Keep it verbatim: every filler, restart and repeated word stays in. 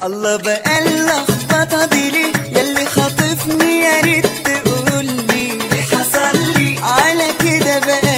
الله بقى اللخبطه دي ليه؟ ياللي خاطفني يا ريت تقولي اللي حصل لي على كده بقى